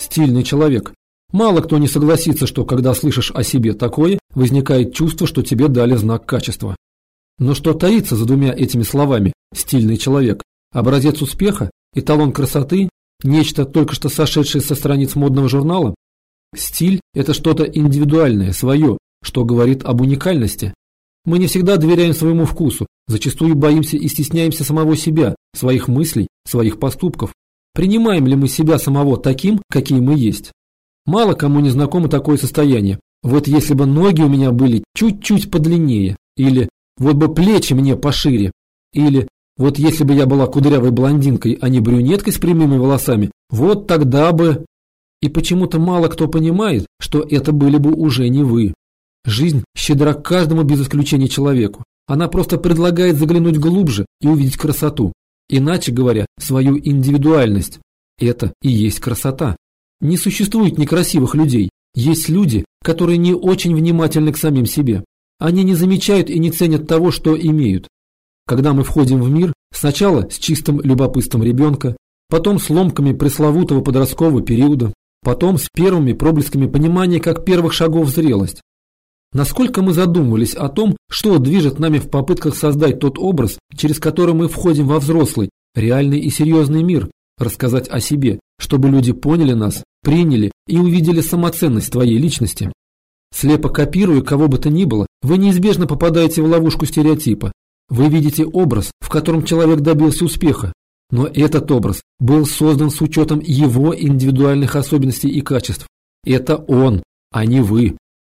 стильный человек. Мало кто не согласится, что когда слышишь о себе такое, возникает чувство, что тебе дали знак качества. Но что таится за двумя этими словами «стильный человек»? Образец успеха? Эталон красоты? Нечто, только что сошедшее со страниц модного журнала? Стиль – это что-то индивидуальное, свое, что говорит об уникальности. Мы не всегда доверяем своему вкусу, зачастую боимся и стесняемся самого себя, своих мыслей, своих поступков. Принимаем ли мы себя самого таким, какие мы есть? Мало кому не знакомо такое состояние. Вот если бы ноги у меня были чуть-чуть подлиннее, или вот бы плечи мне пошире, или вот если бы я была кудрявой блондинкой, а не брюнеткой с прямыми волосами, вот тогда бы... И почему-то мало кто понимает, что это были бы уже не вы. Жизнь щедра к каждому без исключения человеку. Она просто предлагает заглянуть глубже и увидеть красоту. Иначе говоря, свою индивидуальность. Это и есть красота. Не существует некрасивых людей. Есть люди, которые не очень внимательны к самим себе. Они не замечают и не ценят того, что имеют. Когда мы входим в мир, сначала с чистым любопытством ребенка, потом с ломками пресловутого подросткового периода, потом с первыми проблесками понимания как первых шагов в зрелость. Насколько мы задумывались о том, что движет нами в попытках создать тот образ, через который мы входим во взрослый, реальный и серьезный мир, рассказать о себе, чтобы люди поняли нас, приняли и увидели самоценность твоей личности. Слепо копируя кого бы то ни было, вы неизбежно попадаете в ловушку стереотипа. Вы видите образ, в котором человек добился успеха, но этот образ был создан с учетом его индивидуальных особенностей и качеств. Это он, а не вы.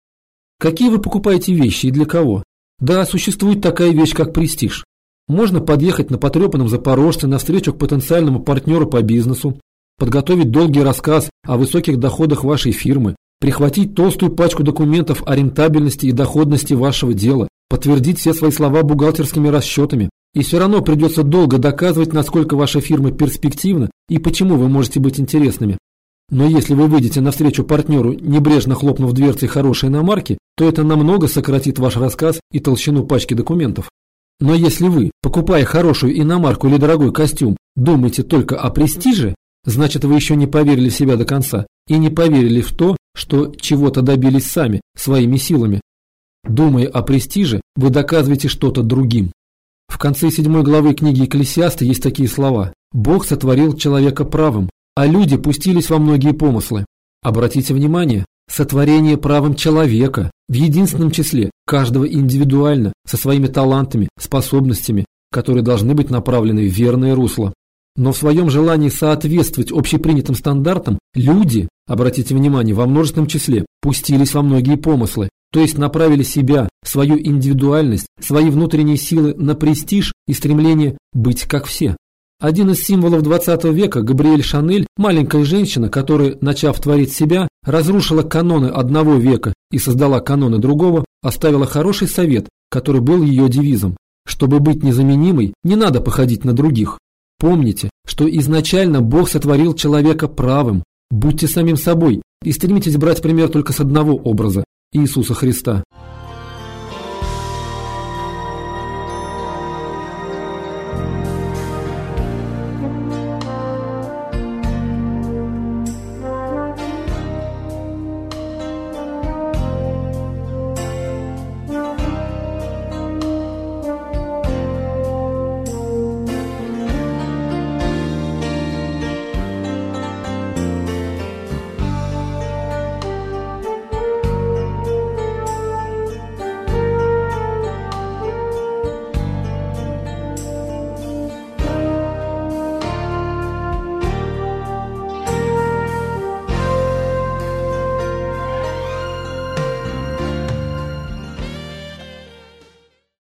Какие вы покупаете вещи и для кого? Да, существует такая вещь, как престиж. Можно подъехать на потрепанном запорожце навстречу к потенциальному партнеру по бизнесу, подготовить долгий рассказ о высоких доходах вашей фирмы, прихватить толстую пачку документов о рентабельности и доходности вашего дела, подтвердить все свои слова бухгалтерскими расчетами, и все равно придется долго доказывать, насколько ваша фирма перспективна и почему вы можете быть интересными. Но если вы выйдете навстречу партнеру, небрежно хлопнув дверцей хорошей иномарки, то это намного сократит ваш рассказ и толщину пачки документов. Но если вы, покупая хорошую иномарку или дорогой костюм, думаете только о престиже, значит вы еще не поверили в себя до конца и не поверили в то, что чего-то добились сами, своими силами. Думая о престиже, вы доказываете что-то другим. В конце 7 главы книги Экклесиаста есть такие слова: «Бог сотворил человека правым, а люди пустились во многие помыслы». Обратите внимание, сотворение правым человека, в единственном числе, каждого индивидуально, со своими талантами, способностями, которые должны быть направлены в верное русло. Но в своем желании соответствовать общепринятым стандартам, люди, обратите внимание, во множественном числе, пустились во многие помыслы, то есть направили себя, свою индивидуальность, свои внутренние силы на престиж и стремление быть как все. Один из символов 20 века, Габриэль Шанель, маленькая женщина, которая, начав творить себя, разрушила каноны одного века и создала каноны другого, оставила хороший совет, который был ее девизом. Чтобы быть незаменимой, не надо походить на других. Помните, что изначально Бог сотворил человека правым. Будьте самим собой и стремитесь брать пример только с одного образа – Иисуса Христа.